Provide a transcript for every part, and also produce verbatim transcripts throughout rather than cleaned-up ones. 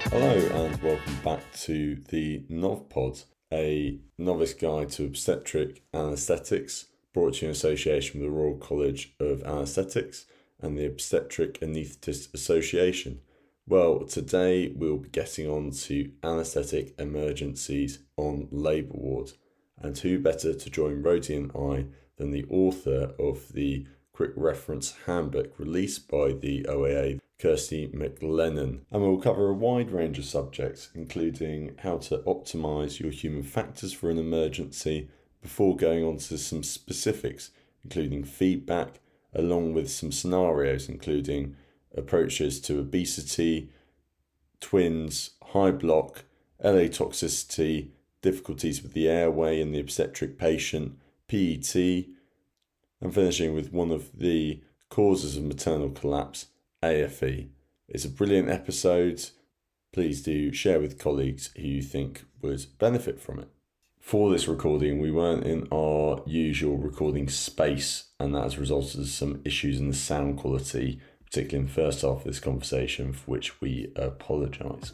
Hello and welcome back to the NovPod, a novice guide to obstetric anaesthetics, brought to you in association with the Royal College of Anaesthetics and the Obstetric Anaesthetist Association. Well, today we'll be getting on to anaesthetic emergencies on labour ward, and who better to join Rosie and I than the author of the Quick Reference Handbook released by the O A A, Kirsty McLennan, and we'll cover a wide range of subjects, including how to optimise your human factors for an emergency, before going on to some specifics, including feedback, along with some scenarios, including approaches to obesity, twins, high block, L A toxicity, difficulties with the airway in the obstetric patient, P E T, and finishing with one of the causes of maternal collapse, A F E. It's a brilliant episode. Please do share with colleagues who you think would benefit from it. For this recording, we weren't in our usual recording space, and that has resulted in some issues in the sound quality, particularly in the first half of this conversation, for which we apologise.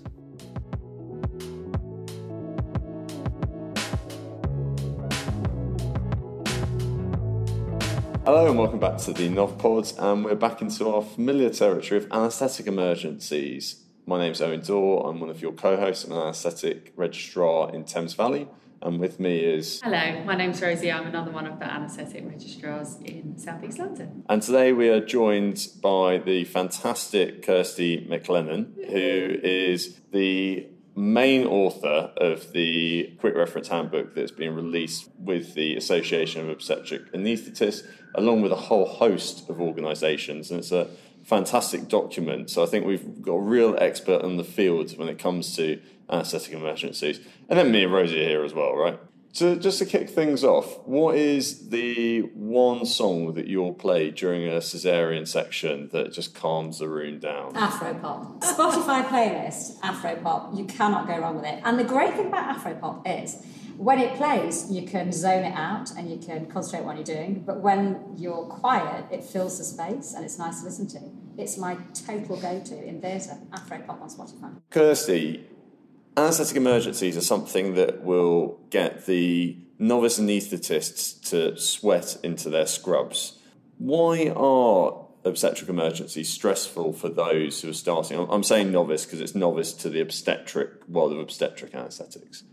Hello and welcome back to the NovPod, and we're back into our familiar territory of anaesthetic emergencies. My name's Owen Dorr, I'm one of your co-hosts and an anaesthetic registrar in Thames Valley, and with me is... Hello, my name's Rosie, I'm another one of the anaesthetic registrars in South East London. And today we are joined by the fantastic Kirsty McLennan, who is the main author of the Quick Reference Handbook that's been released with the Association of Obstetric Anaesthetists, along with a whole host of organisations, and it's a fantastic document. So I think we've got a real expert in the field when it comes to anaesthetic emergencies. And then me and Rosie are here as well, right? So just to kick things off, what is the one song that you'll play during a caesarean section that just calms the room down? Afropop. Spotify playlist, Afropop. You cannot go wrong with it. And the great thing about Afropop is when it plays, you can zone it out and you can concentrate on what you're doing. But when you're quiet, it fills the space and it's nice to listen to. It's my total go-to in theatre, Afropop on Spotify. Kirsty, anaesthetic emergencies are something that will get the novice anaesthetists to sweat into their scrubs. Why are obstetric emergencies stressful for those who are starting? I'm saying novice because it's novice to the obstetric world of obstetric anaesthetics.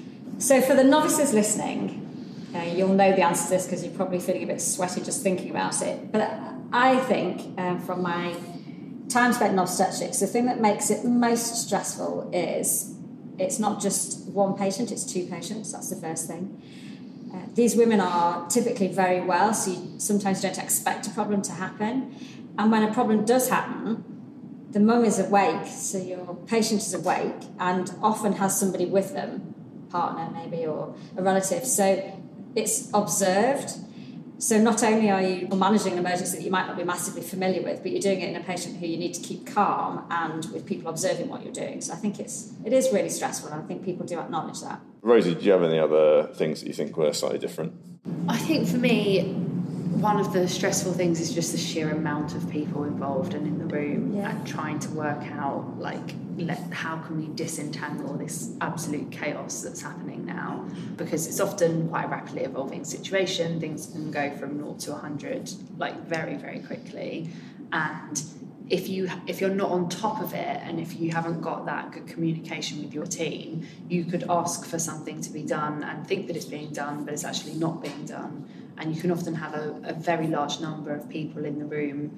So for the novices listening, uh, you'll know the answer to this because you're probably feeling a bit sweaty just thinking about it. But I think um, from my time spent in obstetrics, the thing that makes it most stressful is it's not just one patient, it's two patients. That's the first thing. Uh, these women are typically very well, so you sometimes don't expect a problem to happen. And when a problem does happen, the mum is awake, so your patient is awake and often has somebody with them, partner maybe, or a relative. So it's observed. So not only are you managing an emergency that you might not be massively familiar with, but you're doing it in a patient who you need to keep calm and with people observing what you're doing. So I think it's it is really stressful, and I think people do acknowledge that. Rosie, do you have any other things that you think were slightly different? I think for me, one of the stressful things is just the sheer amount of people involved and in the room, yeah. and trying to work out, like, let, how can we disentangle this absolute chaos that's happening now? Because it's often quite a rapidly evolving situation. Things can go from zero to one hundred, like, very, very quickly. And if you if you're not on top of it, and if you haven't got that good communication with your team, you could ask for something to be done and think that it's being done, but it's actually not being done. And you can often have a, a very large number of people in the room,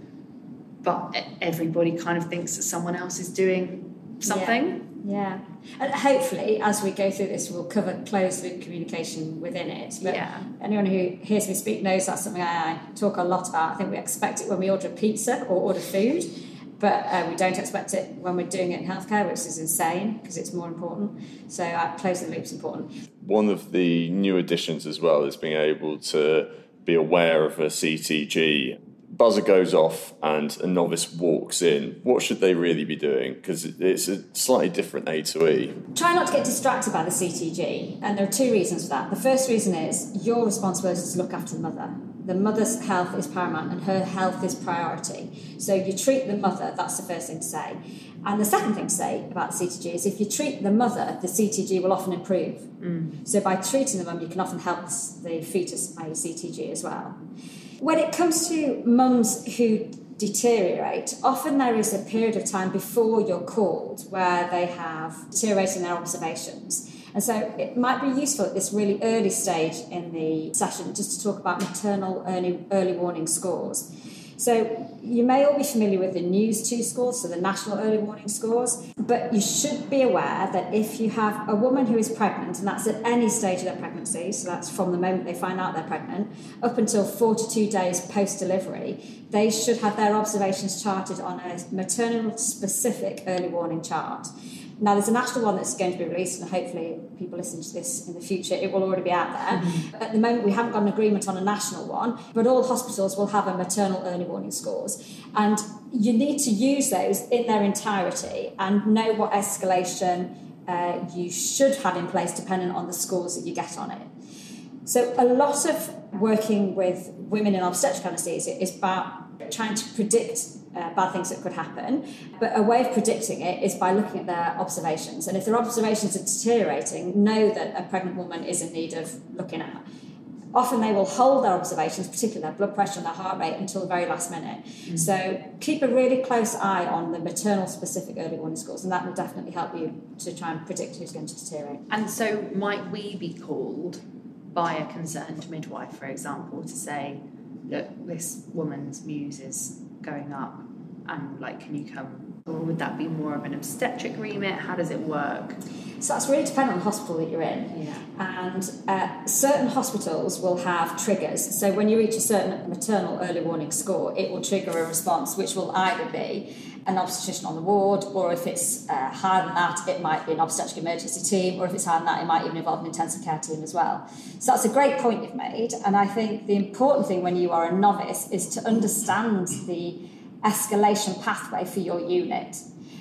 but everybody kind of thinks that someone else is doing something. Yeah, yeah. And hopefully, as we go through this, we'll cover closed-loop communication within it. But yeah. Anyone who hears me speak knows that's something I, I talk a lot about. I think we expect it when we order pizza or order food, but uh, we don't expect it when we're doing it in healthcare, which is insane because it's more important. So uh, closing the loop is important. One of the new additions as well is being able to be aware of a C T G buzzer goes off and a novice walks in, what should they really be doing? Because it's a slightly different A to E. Try not to get distracted by the C T G, and there are two reasons for that. The first reason is your responsibility is to look after the mother. The mother's health is paramount and her health is priority. So you treat the mother, that's the first thing to say. And the second thing to say about the C T G is if you treat the mother, the C T G will often improve. Mm. So by treating the mum, you can often help the fetus, that is C T G as well. When it comes to mums who deteriorate, often there is a period of time before you're called where they have deteriorated in their observations. And so it might be useful at this really early stage in the session just to talk about maternal early, early warning scores. So you may all be familiar with the NEWS two scores, so the National Early Warning Scores, but you should be aware that if you have a woman who is pregnant, and that's at any stage of their pregnancy, so that's from the moment they find out they're pregnant, up until forty-two days post-delivery, they should have their observations charted on a maternal-specific early warning chart. Now, there's a national one that's going to be released, and hopefully people listening to this in the future, it will already be out there. Mm-hmm. At the moment, we haven't got an agreement on a national one, but all hospitals will have a maternal early warning scores. And you need to use those in their entirety and know what escalation uh, you should have in place depending on the scores that you get on it. So a lot of working with women in obstetric anaesthesia is about trying to predict uh, bad things that could happen, but a way of predicting it is by looking at their observations. And if their observations are deteriorating, know that a pregnant woman is in need of looking at. Often they will hold their observations, particularly their blood pressure and their heart rate, until the very last minute. Mm-hmm. So keep a really close eye on the maternal specific early warning scores, and that will definitely help you to try and predict who's going to deteriorate. And so might we be called by a concerned midwife, for example, to say, look, this woman's muse is going up, and like, can you come? Or would that be more of an obstetric remit? How does it work? So that's really dependent on the hospital that you're in. Yeah. And uh, certain hospitals will have triggers. So when you reach a certain maternal early warning score, it will trigger a response, which will either be an obstetrician on the ward, or if it's uh, higher than that, it might be an obstetric emergency team, or if it's higher than that, it might even involve an intensive care team as well. So that's a great point you've made, and I think the important thing when you are a novice is to understand the escalation pathway for your unit.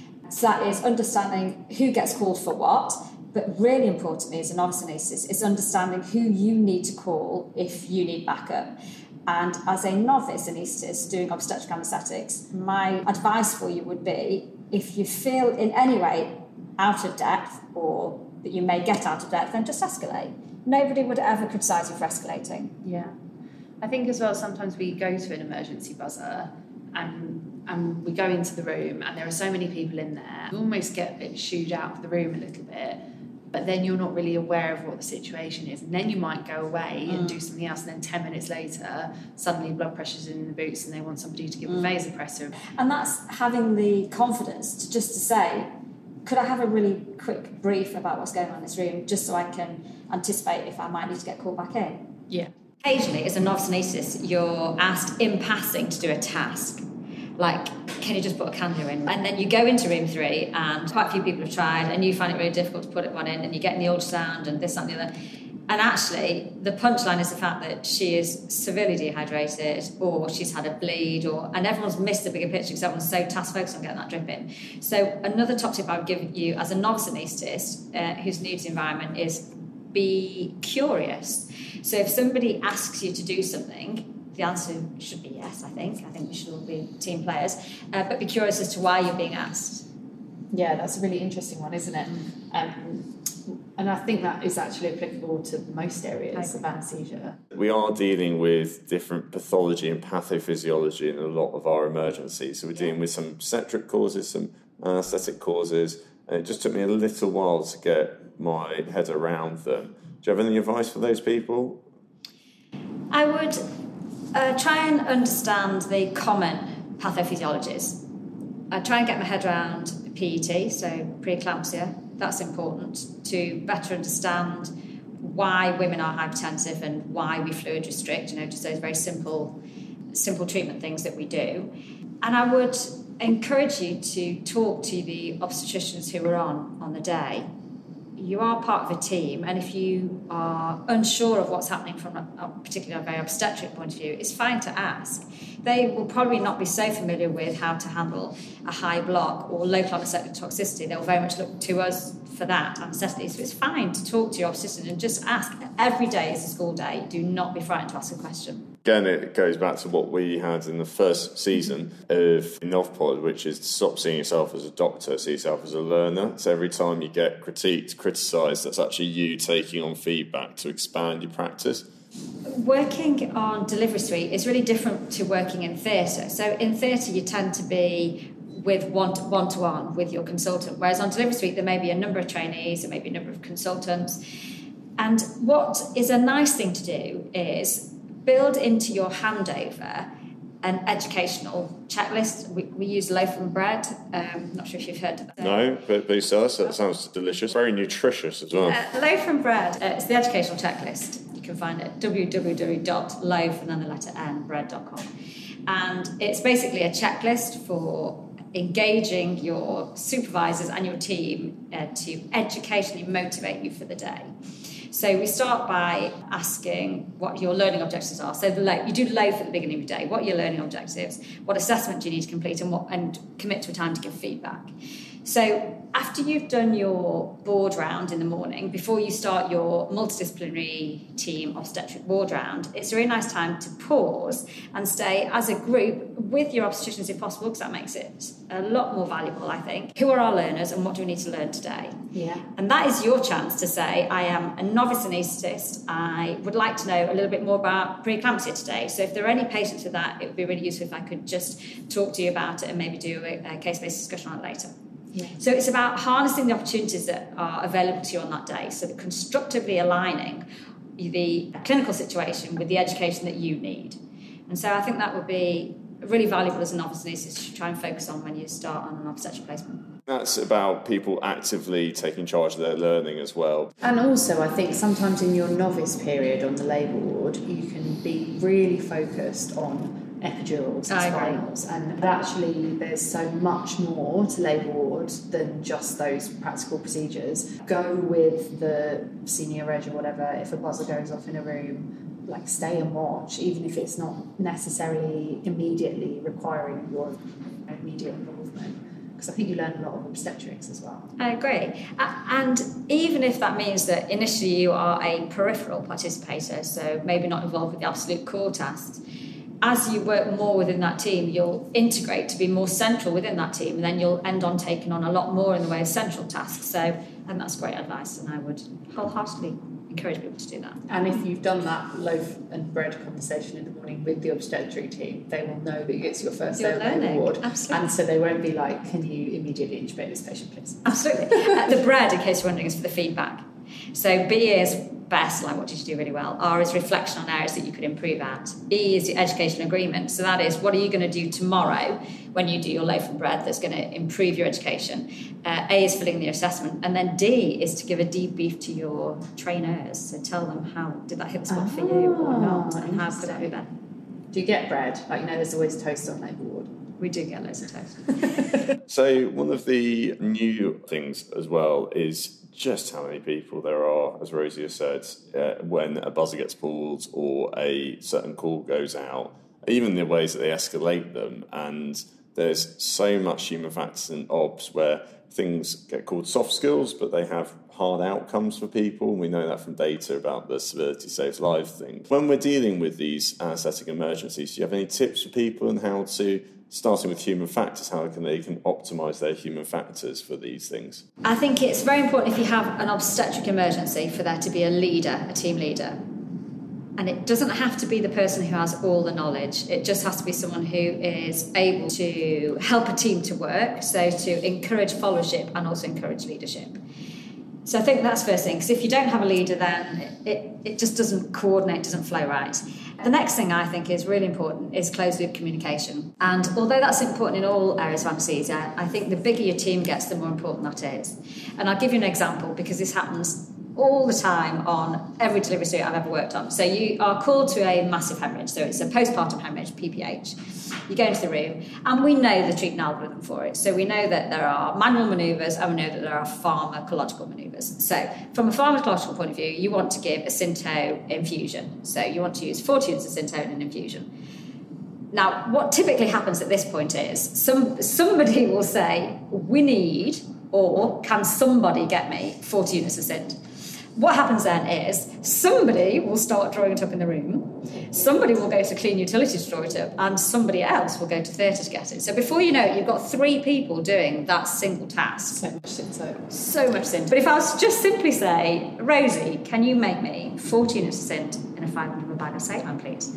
So that is understanding who gets called for what, but really importantly as a novice anaesthetist is understanding who you need to call if you need backup. And as a novice anaesthetist doing obstetric anaesthetics, my advice for you would be, if you feel in any way out of depth or that you may get out of depth, then just escalate. Nobody would ever criticise you for escalating. Yeah. I think as well, sometimes we go to an emergency buzzer and and we go into the room and there are so many people in there, you almost get a bit shooed out of the room a little bit, but then you're not really aware of what the situation is, and then you might go away mm. and do something else, and then ten minutes later suddenly blood pressure's in the boots and they want somebody to give mm. a vasopressor. And that's having the confidence to just to say, could I have a really quick brief about what's going on in this room, just so I can anticipate if I might need to get called back in? Yeah. Occasionally, as a novice anaesthetist, you're asked in passing to do a task. Like, can you just put a cannula in? And then you go into room three, and quite a few people have tried, and you find it really difficult to put it one in, and you get in the ultrasound and this, that, and the other. And actually, the punchline is the fact that she is severely dehydrated, or she's had a bleed, or and everyone's missed the bigger picture because everyone's so task focused on getting that drip in. So another top tip I would give you as a novice anaesthetist uh, who's new to the environment is be curious. So if somebody asks you to do something, the answer should be yes, I think. I think we should all be team players. Uh, but be curious as to why you're being asked. Yeah, that's a really interesting one, isn't it? Um, and I think that is actually applicable to most areas of anaesthesia. We are dealing with different pathology and pathophysiology in a lot of our emergencies. So we're dealing with some obstetric causes, some anaesthetic causes, and it just took me a little while to get my head around them. Do you have any advice for those people? I would uh, try and understand the common pathophysiologies. I try and get my head around P E T, so preeclampsia. That's important to better understand why women are hypertensive and why we fluid restrict, you know, just those very simple, simple treatment things that we do. And I would encourage you to talk to the obstetricians who are on on the day you are part of a team, and if you are unsure of what's happening from a, a particular very obstetric point of view, it's fine to ask. They will probably not be so familiar with how to handle a high block or local anaesthetic toxicity. They'll very much look to us for that anaesthetic. So it's fine to talk to your obstetrician and just ask. Every day is a school day. Do not be frightened to ask a question. Again, it goes back to what we had in the first season of NovPod, which is to stop seeing yourself as a doctor, see yourself as a learner. So every time you get critiqued, criticised, that's actually you taking on feedback to expand your practice. Working on delivery suite is really different to working in theatre. So in theatre, you tend to be with one to, one to one with your consultant, whereas on delivery suite, there may be a number of trainees, there may be a number of consultants. And what is a nice thing to do is build into your handover an educational checklist. We, we use loaf and bread. Um, not sure if you've heard of that. No, but please tell us. That sounds delicious. Very nutritious as well. Uh, loaf and bread. Uh, it's the educational checklist. You can find it at w w w dot loaf and then the letter n bread dot com. And it's basically a checklist for engaging your supervisors and your team uh, to educationally motivate you for the day. So we start by asking what your learning objectives are. So the loaf, you do loaf at the beginning of the day. What are your learning objectives? What assessment do you need to complete, and what and commit to a time to give feedback? So after you've done your board round in the morning, before you start your multidisciplinary team obstetric board round, it's a really nice time to pause and stay as a group with your obstetricians if possible, because that makes it a lot more valuable, I think. Who are our learners and what do we need to learn today? Yeah. And that is your chance to say, I am a novice anaesthetist. I would like to know a little bit more about preeclampsia today. So if there are any patients with that, it would be really useful if I could just talk to you about it and maybe do a, a case-based discussion on it later. Yeah. So it's about harnessing the opportunities that are available to you on that day, so that constructively aligning the clinical situation with the education that you need. And so I think that would be really valuable as a novice anaesthetist to try and focus on when you start on an obstetric placement. That's about people actively taking charge of their learning as well. And also, I think sometimes in your novice period on the labour ward, you can be really focused on epidurals and spinals, and actually there's so much more to labour ward than just those practical procedures. Go with the senior reg or whatever. If a buzzer goes off in a room, like stay and watch, even if it's not necessarily immediately requiring your immediate involvement, because I think you learn a lot of obstetrics as well. I agree. And even if that means that initially you are a peripheral participator, so maybe not involved with the absolute core tasks, as you work more within that team, you'll integrate to be more central within that team, and then you'll end on taking on a lot more in the way of central tasks. So, and that's great advice, and I would wholeheartedly encourage people to do that. And if you've done that loaf and bread conversation in the morning with the obstetric team, they will know that it's your first You're day on the ward. Absolutely. And so they won't be like, can you immediately intubate this patient, please? Absolutely. uh, the bread, in case you're wondering, is for the feedback. So B is best, like what did you do really well. R is reflection on areas that you could improve at. E is the education agreement. So that is, what are you going to do tomorrow when you do your loaf and bread that's going to improve your education? Uh, A is filling the assessment. And then D is to give a debrief to your trainers. So tell them, how did that hit the spot for you or not? And how could it be better? Do you get bread? Like, you know, there's always toast on labour ward. We do get loads of toast. So one of the new things as well is just how many people there are, as Rosie has said, uh, when a buzzer gets pulled or a certain call goes out, even the ways that they escalate them. And there's so much human factors in obs where things get called soft skills, but they have hard outcomes for people. We know that from data about the civility saves lives thing. When we're dealing with these anaesthetic emergencies, do you have any tips for people on how to, starting with human factors, how can they can optimise their human factors for these things? I think it's very important if you have an obstetric emergency for there to be a leader, a team leader. And it doesn't have to be the person who has all the knowledge. It just has to be someone who is able to help a team to work, so to encourage followership and also encourage leadership. So I think that's the first thing, because if you don't have a leader, then it, it just doesn't coordinate, doesn't flow right. The next thing I think is really important is closed loop communication. And although that's important in all areas of anaesthesia, I think the bigger your team gets, the more important that is. And I'll give you an example, because this happens all the time on every delivery suite I've ever worked on. So you are called to a massive hemorrhage. So it's a postpartum hemorrhage, P P H. You go into the room, and we know the treatment algorithm for it. So we know that there are manual manoeuvres, and we know that there are pharmacological manoeuvres. So from a pharmacological point of view, you want to give a Synto infusion. So you want to use forty units of Synto in an infusion. Now, what typically happens at this point is some somebody will say, we need, or can somebody get me forty units of Synt? What happens then is somebody will start drawing it up in the room, somebody will go to clean utility to draw it up, and somebody else will go to theatre to get it. So before you know it, you've got three people doing that single task. So much Synto. So much Synt. But if I was to just simply say, Rosie, can you make me forty units of Synt in a five hundred bag of Seitan, please?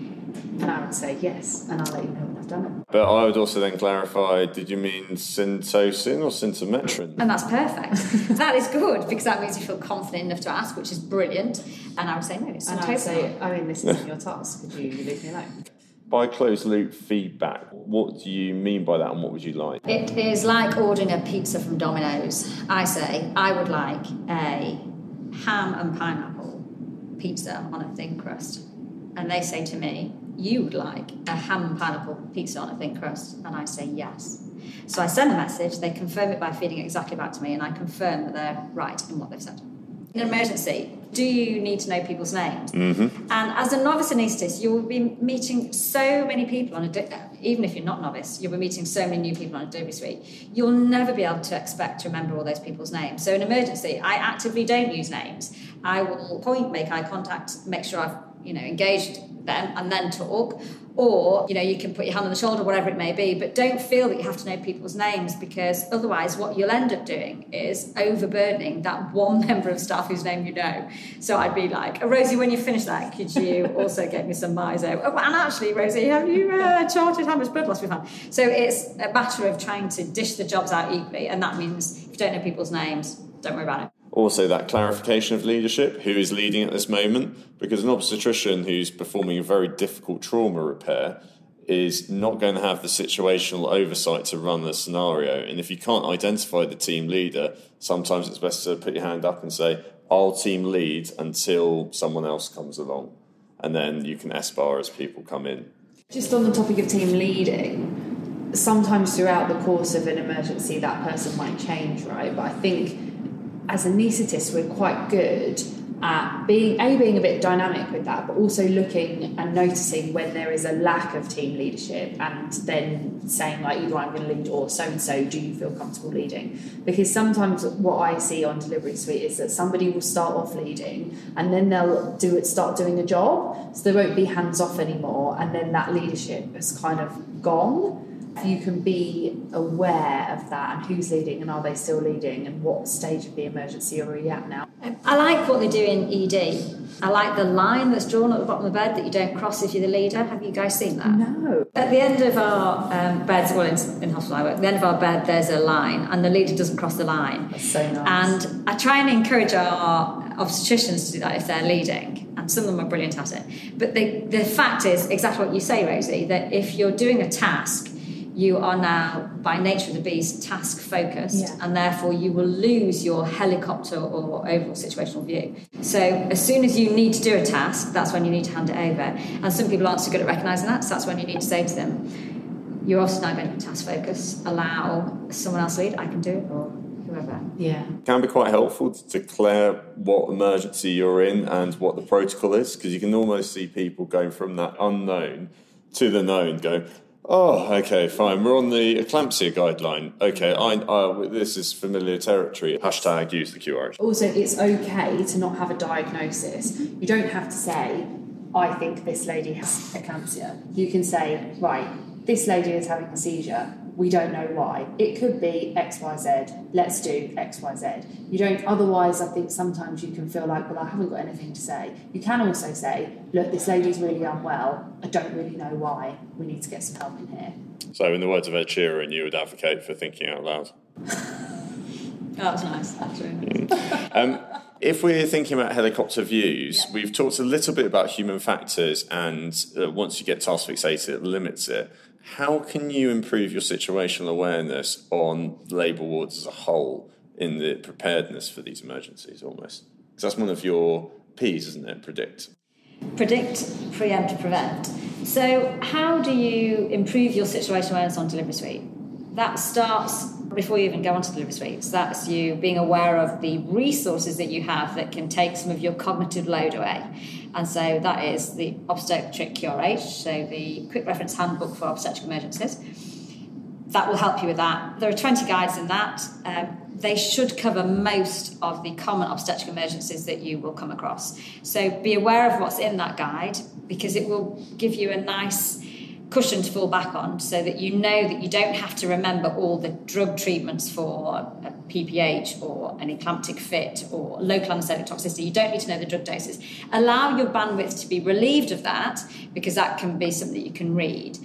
And I would say yes, and I'll let you know when I've done it. But I would also then clarify, did you mean syntocin or syntometrin? And that's perfect. That is good, because that means you feel confident enough to ask, which is brilliant. And I would say no, it's And I would say, syntocin. I mean, this isn't your task. Could you leave me alone? By closed loop feedback, what do you mean by that, and what would you like? It is like ordering a pizza from Domino's. I say, I would like a ham and pineapple pizza on a thin crust. And they say to me, you would like a ham and pineapple pizza on a thin crust? And I say yes. So I send a message, they confirm it by feeding it exactly back to me, and I confirm that they're right in what they've said. In an emergency, do you need to know people's names? Mm-hmm. And as a novice anaesthetist, you will be meeting so many people on a di- even if you're not novice, you'll be meeting so many new people on a delivery suite. You'll never be able to expect to remember all those people's names. So in emergency, I actively don't use names. I will point, make eye contact, make sure I've you know engaged them, and then talk. Or, you know, you can put your hand on the shoulder, whatever it may be, but don't feel that you have to know people's names, because otherwise what you'll end up doing is overburdening that one member of staff whose name you know. So I'd be like, oh, Rosie, when you finish that, could you also get me some miso? Oh, and actually, Rosie, have you uh, charted how much blood loss we've had? So it's a matter of trying to dish the jobs out equally, and that means if you don't know people's names, don't worry about it. Also, that clarification of leadership, who is leading at this moment, because an obstetrician who's performing a very difficult trauma repair is not going to have the situational oversight to run the scenario. And if you can't identify the team leader, sometimes it's best to put your hand up and say, I'll team lead until someone else comes along. And then you can S bar as people come in. Just on the topic of team leading, sometimes throughout the course of an emergency, that person might change, right? But I think as anaesthetists, we're quite good at being a being a bit dynamic with that, but also looking and noticing when there is a lack of team leadership, and then saying like, either I'm going to lead or so and so, do you feel comfortable leading? Because sometimes what I see on delivery suite is that somebody will start off leading, and then they'll do it start doing a job, so they won't be hands off anymore, and then that leadership has kind of gone. You can be aware of that and who's leading and are they still leading and what stage of the emergency are we at now. I like what they do in E D. I like the line that's drawn at the bottom of the bed that you don't cross if you're the leader. Have you guys seen that? No. At the end of our um, beds, well, in, in hospital I work, at the end of our bed there's a line, and the leader doesn't cross the line. That's so nice. And I try and encourage our obstetricians to do that if they're leading, and some of them are brilliant at it. But the, the fact is exactly what you say, Rosie, that if you're doing a task, you are now, by nature of the beast, task focused, yeah. and therefore you will lose your helicopter or overall situational view. So as soon as you need to do a task, that's when you need to hand it over. And some people aren't so good at recognising that, so that's when you need to say to them, you're also now going to be task focused, allow someone else lead, I can do it, or whoever. Yeah. It can be quite helpful to declare what emergency you're in and what the protocol is, because you can almost see people going from that unknown to the known, going, oh, okay, fine. We're on the eclampsia guideline. Okay, I, I, this is familiar territory. Hashtag use the Q R. Also, it's okay to not have a diagnosis. You don't have to say, I think this lady has eclampsia. You can say, right, this lady is having a seizure. We don't know why. It could be X Y Z. Let's do X Y Z. You don't, otherwise I think sometimes you can feel like, well, I haven't got anything to say. You can also say, look, this lady's really unwell. I don't really know why. We need to get some help in here. So in the words of Ed Sheeran, you would advocate for thinking out loud. Oh, that's nice. That's really nice. um, if we're thinking about helicopter views, yeah. we've talked a little bit about human factors, and uh, once you get task fixated, it limits it. How can you improve your situational awareness on labour wards as a whole in the preparedness for these emergencies, almost? Because that's one of your P's, isn't it? Predict. Predict, preempt, prevent. So how do you improve your situational awareness on delivery suite? That starts before you even go onto delivery suites. That's you being aware of the resources that you have that can take some of your cognitive load away. And so that is the obstetric Q R H, so the Quick Reference Handbook for Obstetric Emergencies. That will help you with that. There are twenty guides in that. Um, they should cover most of the common obstetric emergencies that you will come across. So be aware of what's in that guide, because it will give you a nice cushion to fall back on, so that you know that you don't have to remember all the drug treatments for a P P H or an eclamptic fit or local anaesthetic toxicity. You don't need to know the drug doses. Allow your bandwidth to be relieved of that, because that can be something that you can read.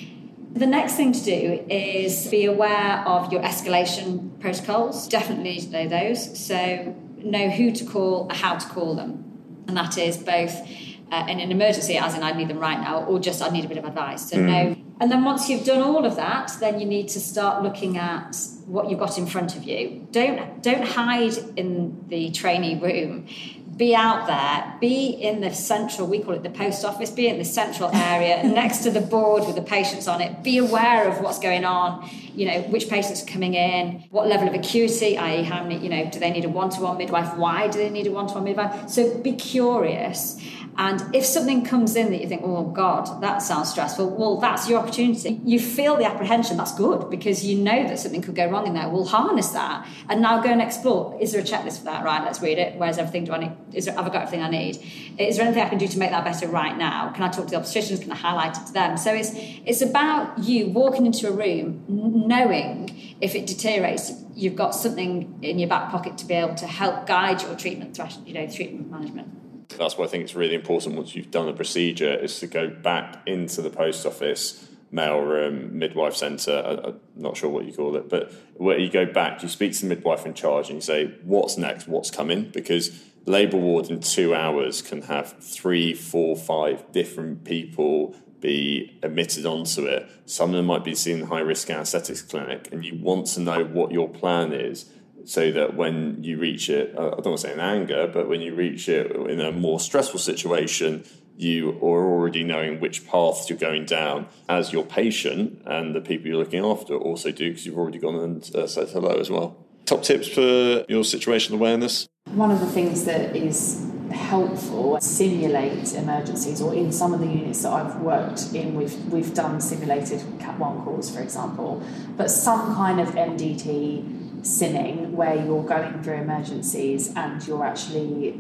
The next thing to do is be aware of your escalation protocols. Definitely need to know those. So know who to call, how to call them. And that is both uh, in an emergency, as in I need them right now, or just I need a bit of advice. So mm. know. And then once you've done all of that, then you need to start looking at what you've got in front of you. Don't, don't hide in the trainee room. Be out there, be in the central, we call it the post office, be in the central area next to the board with the patients on it. Be aware of what's going on, you know, which patients are coming in, what level of acuity, that is how many, you know, do they need a one-to-one midwife? Why do they need a one-to-one midwife? So be curious. And if something comes in that you think, oh, God, that sounds stressful, well, that's your opportunity. You feel the apprehension, that's good, because you know that something could go wrong in there. We'll harness that and now go and explore. Is there a checklist for that? Right, let's read it. Where's everything? Do I need? Is there, have I got everything I need? Is there anything I can do to make that better right now? Can I talk to the obstetricians? Can I highlight it to them? So it's it's about you walking into a room knowing if it deteriorates, you've got something in your back pocket to be able to help guide your treatment, you know, treatment management. That's why I think it's really important, once you've done a procedure, is to go back into the post office, mailroom, midwife centre, I'm not sure what you call it, but where you go back, you speak to the midwife in charge and you say, what's next, what's coming? Because labour ward in two hours can have three, four, five different people be admitted onto it. Some of them might be seen in high-risk anaesthetics clinic, and you want to know what your plan is, so that when you reach it, I don't want to say in anger, but when you reach it in a more stressful situation, you are already knowing which paths you're going down, as your patient and the people you're looking after also do, because you've already gone and uh, said hello as well. Top tips for your situational awareness? One of the things that is helpful, simulate emergencies, or in some of the units that I've worked in, we've, we've done simulated Cat one calls, for example, but some kind of M D T simming where you're going through emergencies and you're actually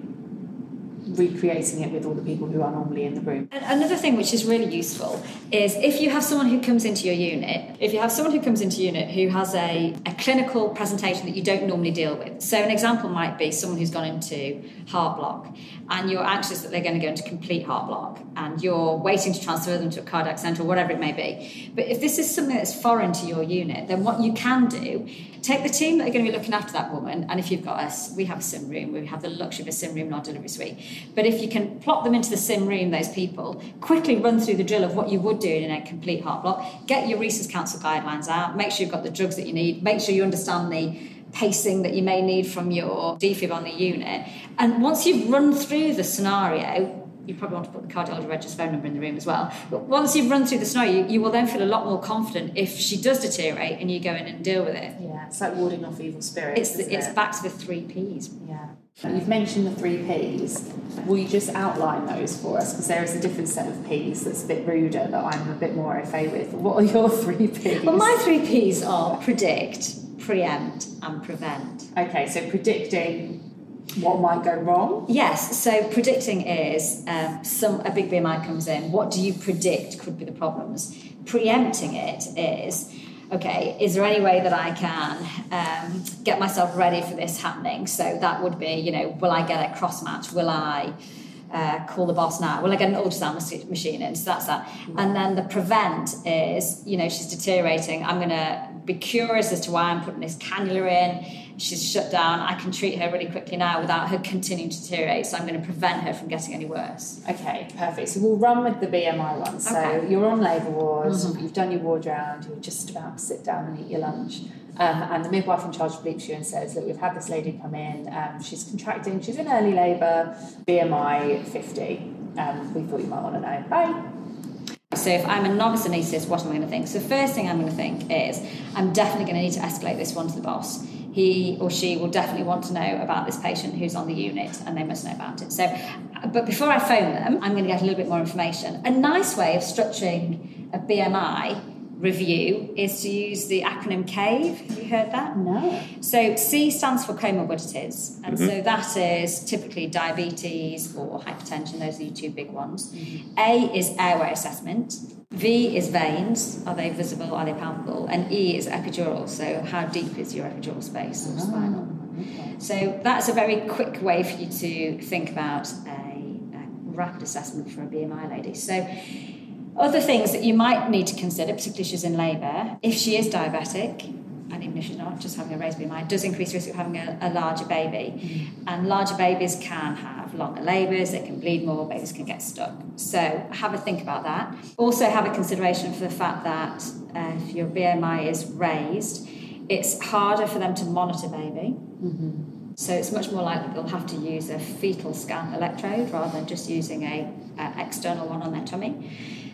recreating it with all the people who are normally in the room. Another thing which is really useful is if you have someone who comes into your unit, if you have someone who comes into your unit who has a, a clinical presentation that you don't normally deal with. So an example might be someone who's gone into heart block and you're anxious that they're going to go into complete heart block and you're waiting to transfer them to a cardiac centre or whatever it may be. But if this is something that's foreign to your unit, then what you can do, take the team that are going to be looking after that woman, and if you've got us, we have a sim room, we have the luxury of a sim room in our delivery suite. But if you can plop them into the sim room, those people, quickly run through the drill of what you would do in a complete heart block, get your Resus Council guidelines out, make sure you've got the drugs that you need, make sure you understand the pacing that you may need from your defib on the unit. And once you've run through the scenario, you probably want to put the cardiology register phone number in the room as well. But once you've run through the scenario, you, you will then feel a lot more confident if she does deteriorate and you go in and deal with it. Yeah, it's like warding off evil spirits. It's, the, it's it? back to the three Ps. Yeah. You've mentioned the three Ps. Will you just outline those for us? Because there is a different set of Ps that's a bit ruder that I'm a bit more au fait with. What are your three Ps? Well, my three Ps are predict, preempt and prevent. Okay, so predicting what might go wrong? Yes, so predicting is um, some a big B M I comes in. What do you predict could be the problems? Preempting it is, okay, is there any way that I can um, get myself ready for this happening? So that would be, you know, will I get a cross match? Will I uh, call the boss now? Will I get an ultrasound machine in? So that's that. Mm-hmm. And then the prevent is, you know, she's deteriorating. I'm going to be curious as to why I'm putting this cannula in. She's shut down. I can treat her really quickly now without her continuing to deteriorate. So I'm going to prevent her from getting any worse. Okay, perfect. So we'll run with the B M I one. So okay. You're on labour wards, mm-hmm. You've done your ward round, you're just about to sit down and eat your lunch. Um, and the midwife in charge bleeps you and says, look, we've had this lady come in, um, she's contracting, she's in early labour, B M I fifty. Um, we thought you might want to know. Bye. So if I'm a novice anaesthetist, what am I going to think? So the first thing I'm going to think is, I'm definitely going to need to escalate this one to the boss. He or she will definitely want to know about this patient who's on the unit, and they must know about it. So, but before I phone them, I'm going to get a little bit more information. A nice way of structuring a B M I review is to use the acronym CAVE. Have you heard that? No. So C stands for comorbidities, and Mm-hmm. so that is typically diabetes or hypertension. Those are the two big ones. Mm-hmm. A is airway assessment. V is veins. Are they visible? Are they palpable? And E is epidural. So how deep is your epidural space or spinal? Okay. So that's a very quick way for you to think about a, a rapid assessment for a B M I lady. So other things that you might need to consider, particularly if she's in labour, if she is diabetic, and even if she's not, just having a raised B M I, it does increase the risk of having a, a larger baby. Mm-hmm. And larger babies can have longer labours, they can bleed more, babies can get stuck. So have a think about that. Also have a consideration for the fact that uh, if your B M I is raised, it's harder for them to monitor baby. Mm-hmm. So it's much more likely they'll have to use a fetal scan electrode rather than just using a, a external one on their tummy.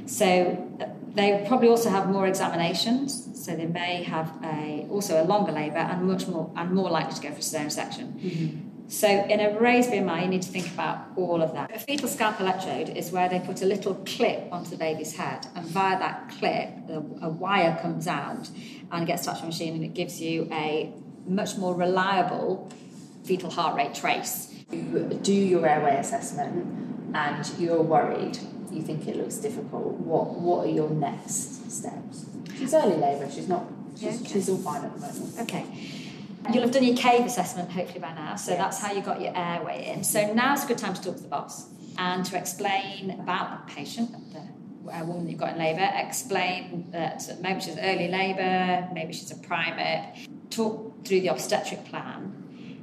So they probably also have more examinations, so they may have a also a longer labour and much more and more likely to go for cesarean section. Mm-hmm. So in a raised B M I, you need to think about all of that. A fetal scalp electrode is where they put a little clip onto the baby's head, and via that clip, a, a wire comes out and gets attached to a machine, and it gives you a much more reliable fetal heart rate trace. You do your airway assessment, and you're worried. You think it looks difficult. What What are your next steps? She's early labour. She's not. She's, Yeah, okay. she's all fine at the moment. Okay. You'll have done your CAVE assessment hopefully by now, so Yes. that's how you got your airway in. So now's a good time to talk to the boss and to explain about the patient, the uh, woman that you've got in labour, explain that maybe she's early labour, maybe she's a primate, talk through the obstetric plan,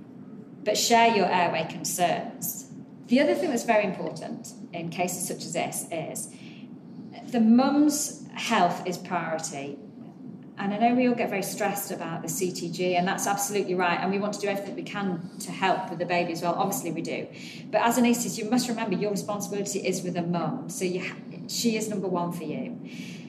but share your airway concerns. The other thing that's very important in cases such as this is the mum's health is priority. And I know we all get very stressed about the C T G, and that's absolutely right. And we want to do everything we can to help with the baby as well. Obviously, we do. But as an anaesthetist, you must remember your responsibility is with a mum. So you ha- she is number one for you.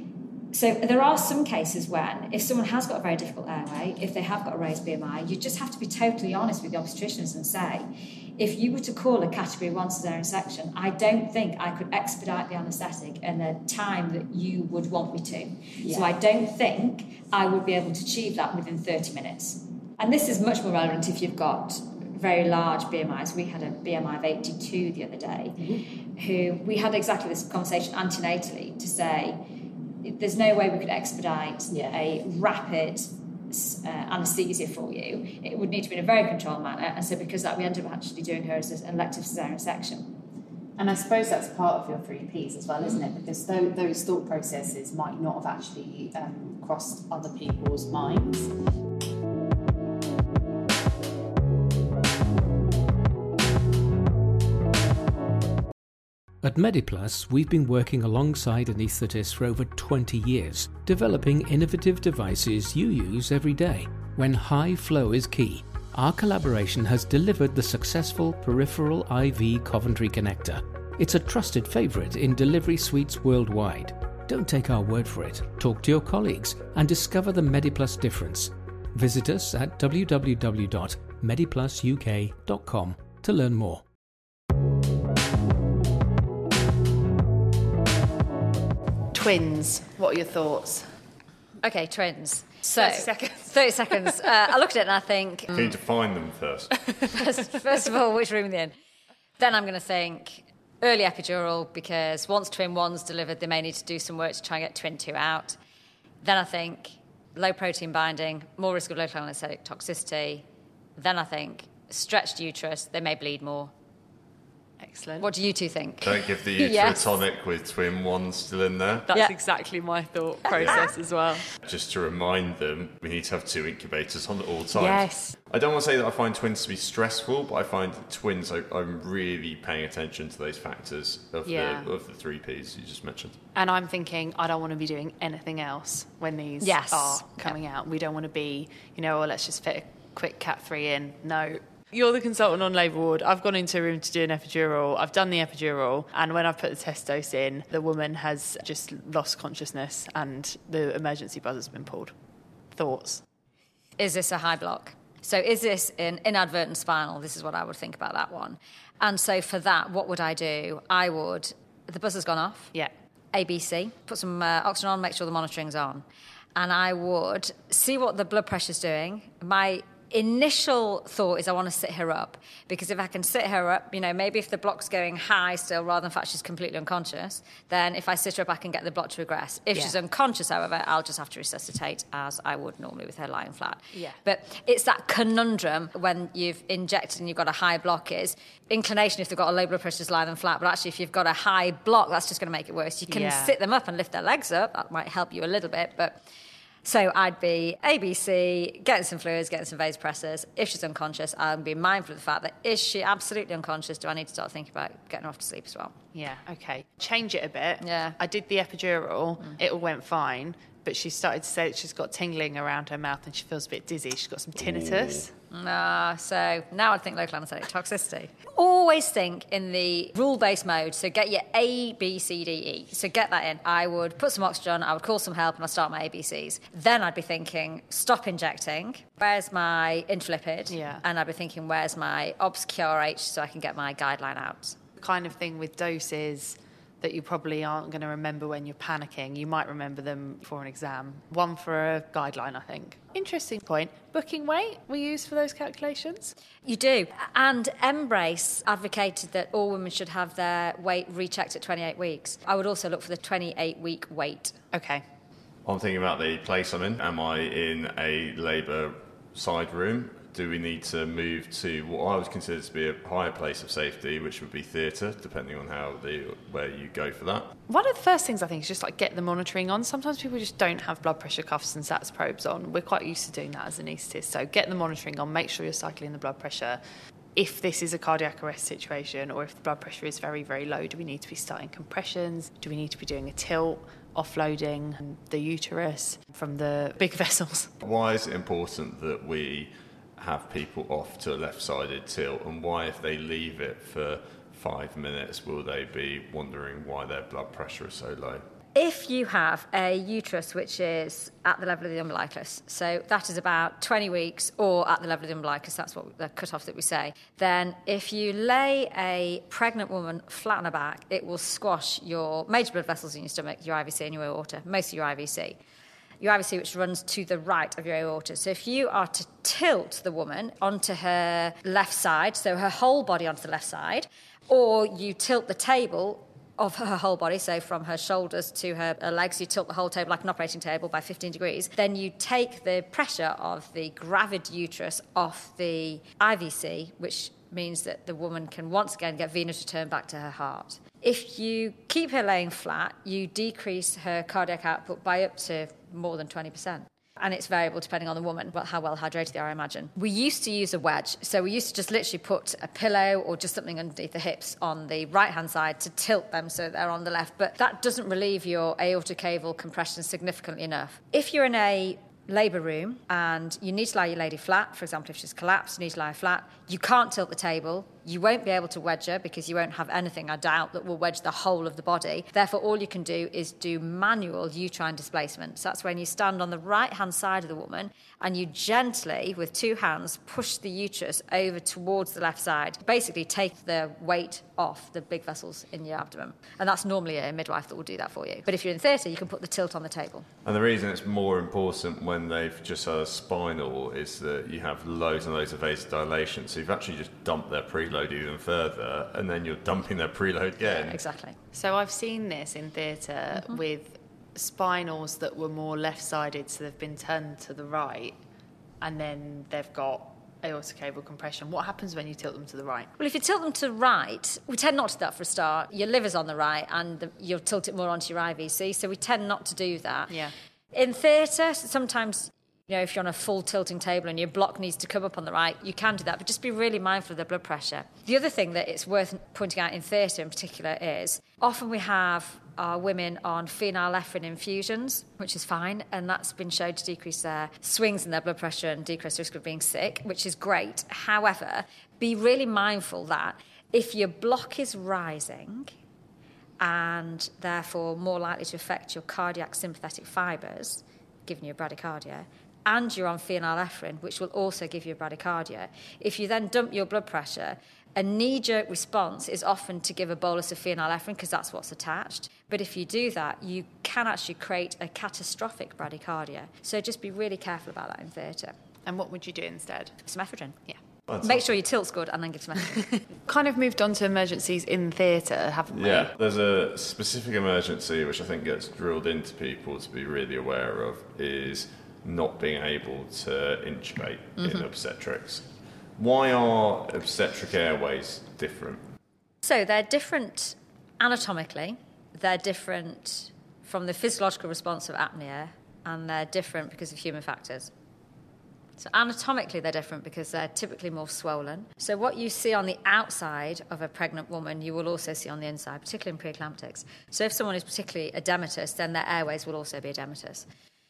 So there are some cases when, if someone has got a very difficult airway, if they have got a raised B M I, you just have to be totally honest with the obstetricians and say, if you were to call a category one caesarean section, I don't think I could expedite the anaesthetic in the time that you would want me to. Yeah. So I don't think I would be able to achieve that within thirty minutes. And this is much more relevant if you've got very large B M Is. We had a B M I of eighty-two the other day, mm-hmm. who we had exactly this conversation antenatally to say, there's no way we could expedite yeah. a rapid uh, anaesthesia for you. It would need to be in a very controlled manner, and so because of that we ended up actually doing her as an elective caesarean section. And I suppose that's part of your three Ps as well, isn't it? Because th- those thought processes might not have actually um, crossed other people's minds. At Mediplus, we've been working alongside anaesthetists for over twenty years, developing innovative devices you use every day. When high flow is key, our collaboration has delivered the successful peripheral I V Coventry connector. It's a trusted favourite in delivery suites worldwide. Don't take our word for it. Talk to your colleagues and discover the Mediplus difference. Visit us at w w w dot mediplus u k dot com to learn more. Twins, what are your thoughts? Okay, twins. So, thirty seconds. thirty seconds. Uh, I looked at it and I think, Can you define them first? first, first of all, which room are they in? Then I'm going to think early epidural, because once twin one's delivered, they may need to do some work to try and get twin two out. Then I think low protein binding, more risk of local anaesthetic toxicity. Then I think stretched uterus, they may bleed more. Excellent. What do you two think? Don't give the Yes. uterotonic with twin one still in there. That's Yeah. exactly my thought process as well. Just to remind them, we need to have two incubators on at all times. Yes. I don't want to say that I find twins to be stressful, but I find that twins, I, I'm really paying attention to those factors of, Yeah. the, of the three Ps you just mentioned. And I'm thinking, I don't want to be doing anything else when these Yes. are coming out. We don't want to be, you know, oh, let's just fit a quick cat three in. No. You're the consultant on labour ward. I've gone into a room to do an epidural. I've done the epidural, and when I've put the test dose in, the woman has just lost consciousness and the emergency buzzer's been pulled. Thoughts? Is this a high block? So is this an inadvertent spinal? This is what I would think about that one. And so for that, what would I do? I would, the buzzer's gone off. Yeah. A B C, put some uh, oxygen on, make sure the monitoring's on. And I would see what the blood pressure's doing. My initial thought is I want to sit her up, because if I can sit her up, you know, maybe if the block's going high still rather than the fact she's completely unconscious, then if I sit her up I can get the block to regress. If yeah. she's unconscious, however, I'll just have to resuscitate as I would normally with her lying flat. Yeah. But it's that conundrum when you've injected and you've got a high block is inclination if they've got a low blood pressure to lie them flat, but actually if you've got a high block, that's just going to make it worse. You can yeah. sit them up and lift their legs up, that might help you a little bit, but so I'd be A B C, getting some fluids, getting some vasopressors. If she's unconscious, I'll be mindful of the fact that is she absolutely unconscious? Do I need to start thinking about getting her off to sleep as well? Yeah, okay. Change it a bit. Yeah. I did the epidural. Mm. It all went fine. But she started to say that she's got tingling around her mouth and she feels a bit dizzy. She's got some tinnitus. Ah, uh, so now I'd think local anaesthetic toxicity. Always think in the rule-based mode, so get your A, B, C, D, E. So get that in. I would put some oxygen, I would call some help, and I'd start my A B Cs. Then I'd be thinking, stop injecting. Where's my intralipid? Yeah. And I'd be thinking, where's my obs Q R H so I can get my guideline out? The kind of thing with doses that you probably aren't going to remember when you're panicking. You might remember them for an exam. One for a guideline, I think. Interesting point. Booking weight we use for those calculations? You do. And Embrace advocated that all women should have their weight rechecked at twenty-eight weeks. I would also look for the twenty-eight week weight. Okay. I'm thinking about the place I'm in. Am I in a labour side room? Do we need to move to what I would consider to be a higher place of safety, which would be theatre, depending on how the where you go for that? One of the first things I think is just like get the monitoring on. Sometimes people just don't have blood pressure cuffs and S A T S probes on. We're quite used to doing that as anaesthetist. So get the monitoring on, make sure you're cycling the blood pressure. If this is a cardiac arrest situation or if the blood pressure is very, very low, do we need to be starting compressions? Do we need to be doing a tilt, offloading the uterus from the big vessels? Why is it important that we have people off to a left-sided tilt, and why, if they leave it for five minutes, will they be wondering why their blood pressure is so low? If you have a uterus which is at the level of the umbilicus, so that is about twenty weeks, or at the level of the umbilicus, that's what the cut-off that we say, then if you lay a pregnant woman flat on her back, it will squash your major blood vessels in your stomach, your I V C and your aorta, most of your I V C. Your I V C, which runs to the right of your aorta. So if you are to tilt the woman onto her left side, so her whole body onto the left side, or you tilt the table of her whole body, so from her shoulders to her legs, you tilt the whole table like an operating table by fifteen degrees, then you take the pressure of the gravid uterus off the I V C, which means that the woman can once again get venous return back to her heart. If you keep her laying flat, you decrease her cardiac output by up to more than twenty percent. And it's variable depending on the woman, but how well hydrated they are, I imagine. We used to use a wedge, so we used to just literally put a pillow or just something underneath the hips on the right-hand side to tilt them so they're on the left, but that doesn't relieve your aortocaval compression significantly enough. If you're in a labour room and you need to lie your lady flat, for example, if she's collapsed, you need to lie her flat, you can't tilt the table, you won't be able to wedge her because you won't have anything, I doubt, that will wedge the whole of the body. Therefore, all you can do is do manual uterine displacement. So that's when you stand on the right-hand side of the woman and you gently, with two hands, push the uterus over towards the left side. Basically, take the weight off the big vessels in your abdomen. And that's normally a midwife that will do that for you. But if you're in theatre, you can put the tilt on the table. And the reason it's more important when they've just had a spinal is that you have loads and loads of vasodilation. So you've actually just dumped their preload even further, and then you're dumping their preload again. Yeah, exactly. So I've seen this in theatre mm-hmm. with spinals that were more left-sided, so they've been turned to the right, and then they've got aortocaval compression. What happens when you tilt them to the right? Well, if you tilt them to the right, we tend not to do that for a start. Your liver's on the right, and the, you'll tilt it more onto your I V C, so we tend not to do that. Yeah. In theatre, sometimes, you know, if you're on a full tilting table and your block needs to come up on the right, you can do that, but just be really mindful of the blood pressure. The other thing that it's worth pointing out in theatre in particular is often we have are women on phenylephrine infusions, which is fine, and that's been shown to decrease their swings in their blood pressure and decrease the risk of being sick, which is great. However, be really mindful that if your block is rising and therefore more likely to affect your cardiac sympathetic fibres, giving you a bradycardia, and you're on phenylephrine, which will also give you a bradycardia, if you then dump your blood pressure, a knee-jerk response is often to give a bolus of phenylephrine because that's what's attached. But if you do that, you can actually create a catastrophic bradycardia. So just be really careful about that in theatre. And what would you do instead? Some ephedrine. Yeah. That's Make sure your tilt's good and then give some ephedrine. Kind of moved on to emergencies in theatre, haven't we? Yeah, there's a specific emergency which I think gets drilled into people to be really aware of, is not being able to intubate mm-hmm. in obstetrics. Why are obstetric airways different? So they're different anatomically, they're different from the physiological response of apnea, and they're different because of human factors. So anatomically they're different because they're typically more swollen. So what you see on the outside of a pregnant woman, you will also see on the inside, particularly in preeclamptics. So if someone is particularly edematous, then their airways will also be edematous.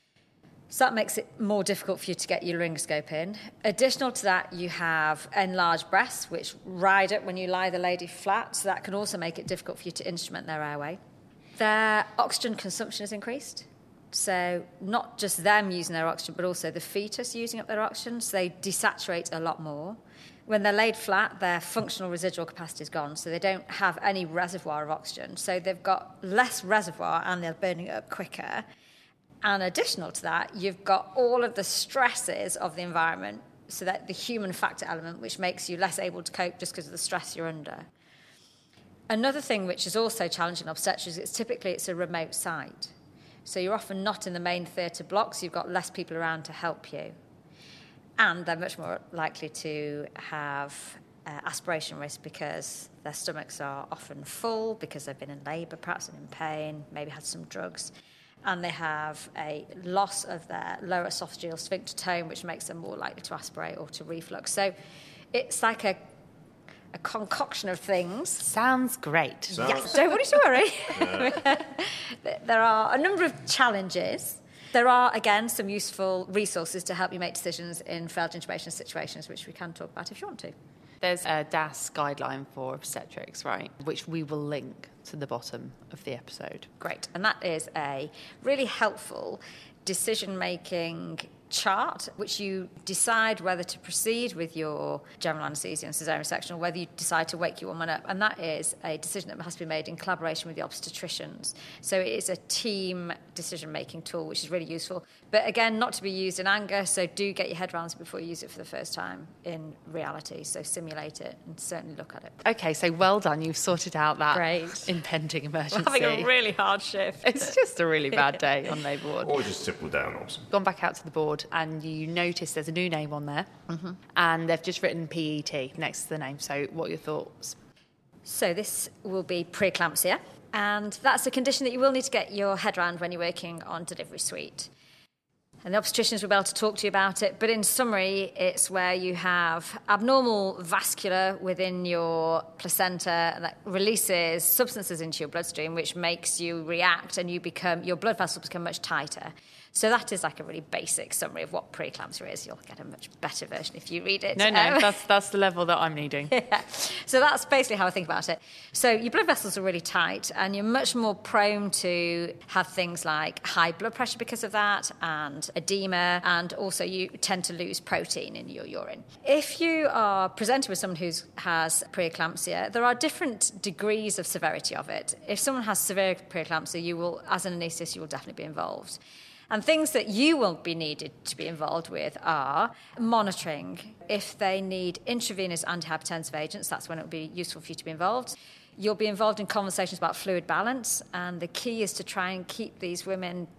So that makes it more difficult for you to get your laryngoscope in. Additional to that, you have enlarged breasts, which ride it when you lie the lady flat, so that can also make it difficult for you to instrument their airway. Their oxygen consumption has increased. So not just them using their oxygen, but also the fetus using up their oxygen, so they desaturate a lot more. When they're laid flat, their functional residual capacity is gone, so they don't have any reservoir of oxygen. So they've got less reservoir and they're burning it up quicker. And additional to that, you've got all of the stresses of the environment, so that the human factor element, which makes you less able to cope just because of the stress you're under. Another thing which is also challenging in obstetrics is typically it's a remote site. So you're often not in the main theatre blocks, you've got less people around to help you. And they're much more likely to have uh, aspiration risk because their stomachs are often full, because they've been in labour, perhaps and in pain, maybe had some drugs. And they have a loss of their lower esophageal sphincter tone, which makes them more likely to aspirate or to reflux. So it's like a, a concoction of things. Sounds great. Sounds... Yes, don't worry to worry. Yeah. There are a number of challenges. There are, again, some useful resources to help you make decisions in failed intubation situations, which we can talk about if you want to. There's a D A S guideline for obstetrics, right, which we will link to the bottom of the episode. Great. And that is a really helpful decision-making chart, which you decide whether to proceed with your general anaesthesia and caesarean section or whether you decide to wake your woman up. And that is a decision that has to be made in collaboration with the obstetricians. So it is a team decision-making tool, which is really useful. But again, not to be used in anger, so do get your head around it before you use it for the first time in reality. So simulate it and certainly look at it. Okay, so well done. You've sorted out that Great. impending emergency. We're having a really hard shift. It's just a really bad day on labour ward. Or just tipple down also. Gone back out to the board and you notice there's a new name on there mm-hmm. and they've just written P E T next to the name. So what are your thoughts? So this will be preeclampsia, and that's a condition that you will need to get your head around when you're working on delivery suite. And the obstetricians will be able to talk to you about it, but in summary, it's where you have abnormal vascular within your placenta that releases substances into your bloodstream, which makes you react and you become, your blood vessels become much tighter. So that is like a really basic summary of what preeclampsia is. You'll get a much better version if you read it. No, no, um, that's that's the level that I'm needing. Yeah. So that's basically how I think about it. So your blood vessels are really tight and you're much more prone to have things like high blood pressure because of that and edema, and also you tend to lose protein in your urine. If you are presented with someone who has preeclampsia, there are different degrees of severity of it. If someone has severe preeclampsia, you will, as an anaesthetist, you will definitely be involved. And things that you will be needed to be involved with are monitoring. If they need intravenous antihypertensive agents, that's when it will be useful for you to be involved. You'll be involved in conversations about fluid balance, and the key is to try and keep these women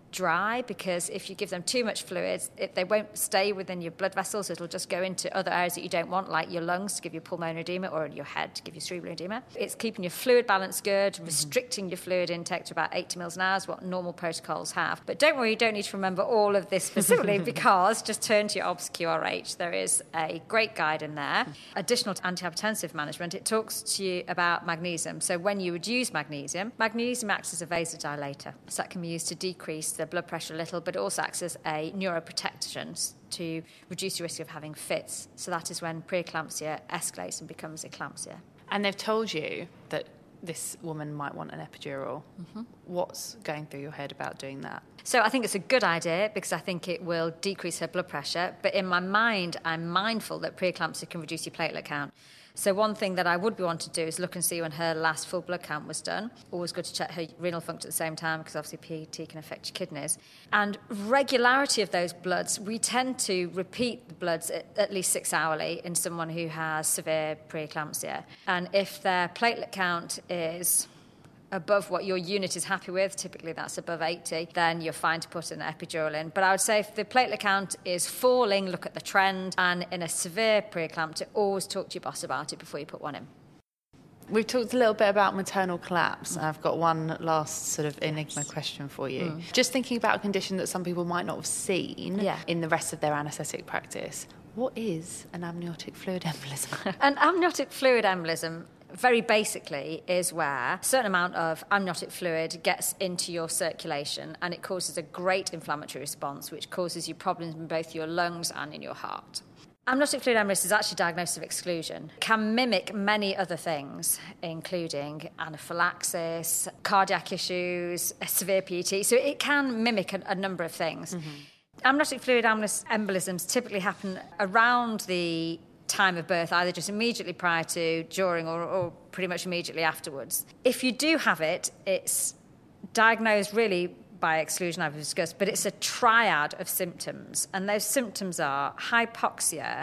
dry, because if you give them too much fluids, it, they won't stay within your blood vessels. It'll just go into other areas that you don't want, like your lungs to give you pulmonary edema, or your head to give you cerebral edema. It's keeping your fluid balance good, mm-hmm. restricting your fluid intake to about eighty mils an hour is what normal protocols have. But don't worry, you don't need to remember all of this specifically because just turn to your O B S Q R H. There is a great guide in there. Additional to antihypertensive management, it talks to you about magnesium. So when you would use magnesium, magnesium acts as a vasodilator. So that can be used to decrease the blood pressure a little, but it also acts as a neuroprotection to reduce your risk of having fits. So that is when preeclampsia escalates and becomes eclampsia. And they've told you that this woman might want an epidural. Mm-hmm. What's going through your head about doing that? So I think it's a good idea because I think it will decrease her blood pressure. But in my mind, I'm mindful that preeclampsia can reduce your platelet count. So one thing that I would be wanting to do is look and see when her last full blood count was done. Always good to check her renal function at the same time because obviously P E T can affect your kidneys. And regularity of those bloods, we tend to repeat the bloods at, at least six hourly in someone who has severe preeclampsia. And if their platelet count is above what your unit is happy with, typically that's above eighty, then you're fine to put an epidural in. But I would say if the platelet count is falling, look at the trend, and in a severe preeclampsia, always talk to your boss about it before you put one in. We've talked a little bit about maternal collapse, and I've got one last sort of enigma question for you. Mm. Just thinking about a condition that some people might not have seen yeah. in the rest of their anaesthetic practice. What is an amniotic fluid embolism? An amniotic fluid embolism, very basically, is where a certain amount of amniotic fluid gets into your circulation and it causes a great inflammatory response, which causes you problems in both your lungs and in your heart. Amniotic fluid embolism is actually diagnosis of exclusion. It can mimic many other things, including anaphylaxis, cardiac issues, a severe P E T. So it can mimic a, a number of things. Mm-hmm. Amniotic fluid embolisms typically happen around the time of birth, either just immediately prior to, during, or, or pretty much immediately afterwards. If you do have it, it's diagnosed really by exclusion, I've discussed, but it's a triad of symptoms, and those symptoms are hypoxia,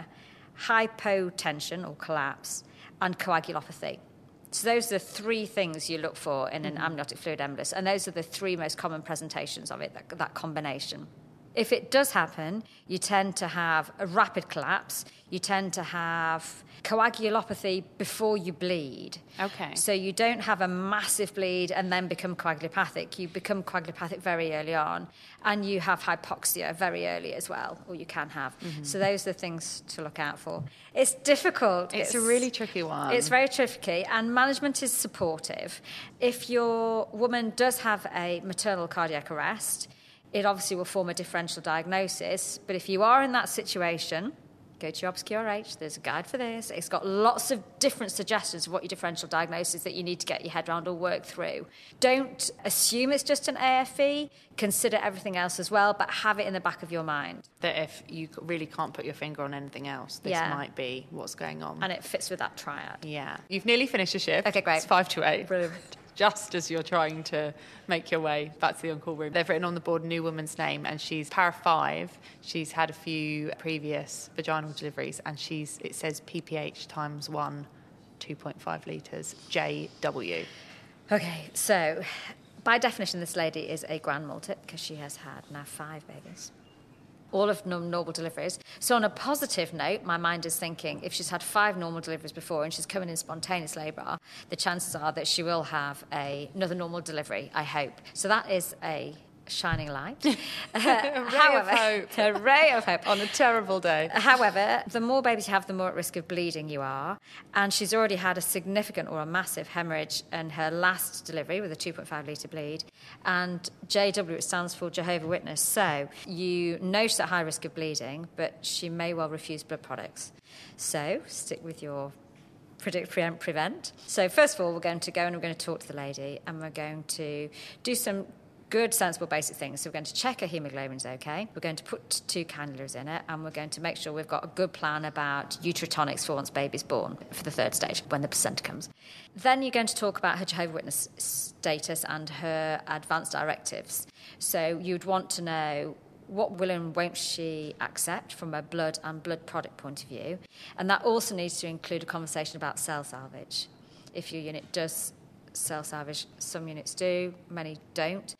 hypotension or collapse, and coagulopathy. So those are the three things you look for in an mm-hmm. amniotic fluid embolus, and those are the three most common presentations of it, that, that combination. If it does happen, you tend to have a rapid collapse. You tend to have coagulopathy before you bleed. Okay. So you don't have a massive bleed and then become coagulopathic. You become coagulopathic very early on. And you have hypoxia very early as well, or you can have. Mm-hmm. So those are the things to look out for. It's difficult. It's, it's a really tricky one. It's very tricky, and management is supportive. If your woman does have a maternal cardiac arrest, it obviously will form a differential diagnosis, but if you are in that situation, go to your O B S Q R H. There's a guide for this. It's got lots of different suggestions of what your differential diagnosis is that you need to get your head around or work through. Don't assume it's just an A F E. Consider everything else as well, but have it in the back of your mind. That if you really can't put your finger on anything else, this yeah. might be what's going on. And it fits with that triad. Yeah. You've nearly finished your shift. Okay, great. It's five to eight. Brilliant. Just as you're trying to make your way back to the on-call room. They've written on the board a new woman's name, and she's para five. She's had a few previous vaginal deliveries, and she's it says P P H times one, two point five litres, J W. Okay, so by definition, this lady is a grand multi because she has had now five babies. All of them normal deliveries. So on a positive note, my mind is thinking if she's had five normal deliveries before and she's coming in spontaneous labour, the chances are that she will have a, another normal delivery, I hope. So that is a shining light. a ray However, of hope. A ray of hope. On a terrible day. However, the more babies you have, the more at risk of bleeding you are. And she's already had a significant or a massive hemorrhage in her last delivery with a two point five litre bleed. And J W, it stands for Jehovah's Witness. So you know she's at high risk of bleeding, but she may well refuse blood products. So stick with your predict, preempt, prevent. So first of all, we're going to go and we're going to talk to the lady, and we're going to do some good, sensible, basic things. So we're going to check her haemoglobin's okay. We're going to put two cannulas in it, and we're going to make sure we've got a good plan about uterotonics for once baby's born for the third stage, when the placenta comes. Then you're going to talk about her Jehovah's Witness status and her advanced directives. So you'd want to know what will and won't she accept from a blood and blood product point of view. And that also needs to include a conversation about cell salvage. If your unit does cell salvage, some units do, many don't,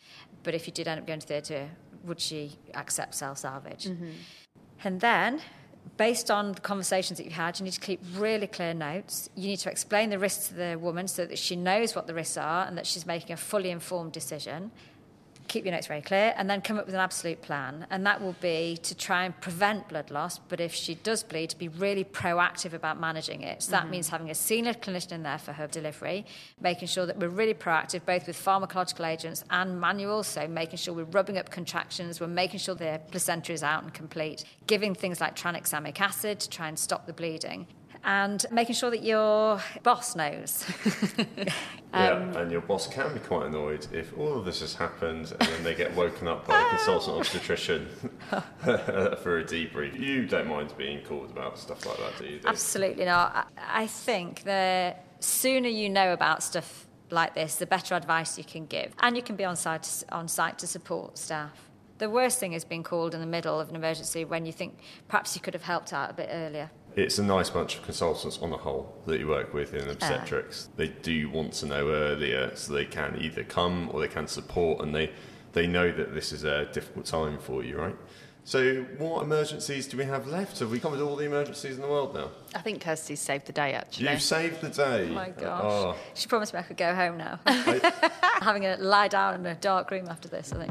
but if you did end up going to theatre, would she accept cell salvage? Mm-hmm. And then, based on the conversations that you had, you need to keep really clear notes. You need to explain the risks to the woman so that she knows what the risks are and that she's making a fully informed decision. Keep your notes very clear, and then come up with an absolute plan. And that will be to try and prevent blood loss, but if she does bleed, to be really proactive about managing it. So that mm-hmm. means having a senior clinician in there for her delivery, making sure that we're really proactive, both with pharmacological agents and manuals, so making sure we're rubbing up contractions, we're making sure the placenta is out and complete, giving things like tranexamic acid to try and stop the bleeding, and making sure that your boss knows. Yeah, um, and your boss can be quite annoyed if all of this has happened and then they get woken up by a consultant obstetrician for a debrief. You don't mind being called about stuff like that, do you? Dave? Absolutely not. I, I think the sooner you know about stuff like this, the better advice you can give. And you can be on site to, on site to support staff. The worst thing is being called in the middle of an emergency when you think perhaps you could have helped out a bit earlier. It's a nice bunch of consultants on the whole that you work with in obstetrics. Uh, they do want to know earlier so they can either come or they can support, and they, they know that this is a difficult time for you, right? So what emergencies do we have left? Have we covered all the emergencies in the world now? I think Kirsty's saved the day, actually. You've saved the day. Oh my gosh. Oh. She promised me I could go home now. I... Having a lie down in a dark room after this, I think.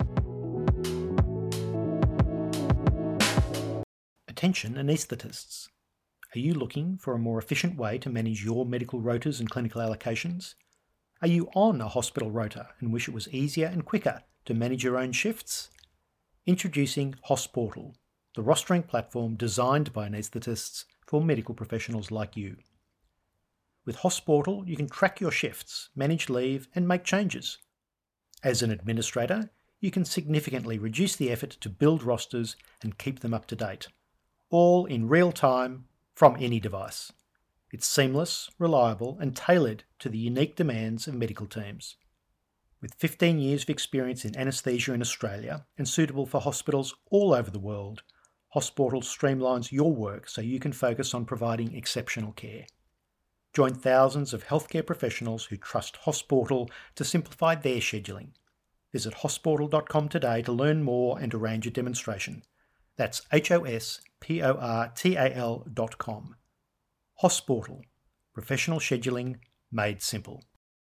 Attention anaesthetists. Are you looking for a more efficient way to manage your medical rotas and clinical allocations? Are you on a hospital rota and wish it was easier and quicker to manage your own shifts? Introducing Hosportal, the rostering platform designed by anaesthetists for medical professionals like you. With Hosportal, you can track your shifts, manage leave and make changes. As an administrator, you can significantly reduce the effort to build rosters and keep them up to date, all in real time from any device. It's seamless, reliable and tailored to the unique demands of medical teams. With fifteen years of experience in anaesthesia in Australia and suitable for hospitals all over the world, Hosportal streamlines your work so you can focus on providing exceptional care. Join thousands of healthcare professionals who trust Hosportal to simplify their scheduling. Visit hosportal dot com today to learn more and arrange a demonstration. That's H O S P O R T A L dot com. Hosportal. Professional scheduling made simple.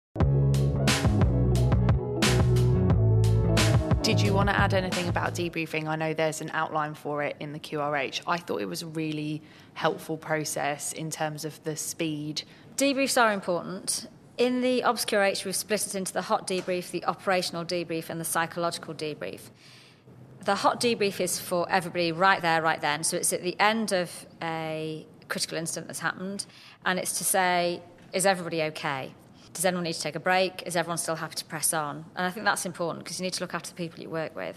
Did you want to add anything about debriefing? I know there's an outline for it in the Q R H. I thought it was a really helpful process in terms of the speed. Debriefs are important. In the O B S Q R H, we've split it into the hot debrief, the operational debrief, and the psychological debrief. The hot debrief is for everybody right there, right then. So it's at the end of a critical incident that's happened, and it's to say, is everybody okay? Does anyone need to take a break? Is everyone still happy to press on? And I think that's important because you need to look after the people you work with.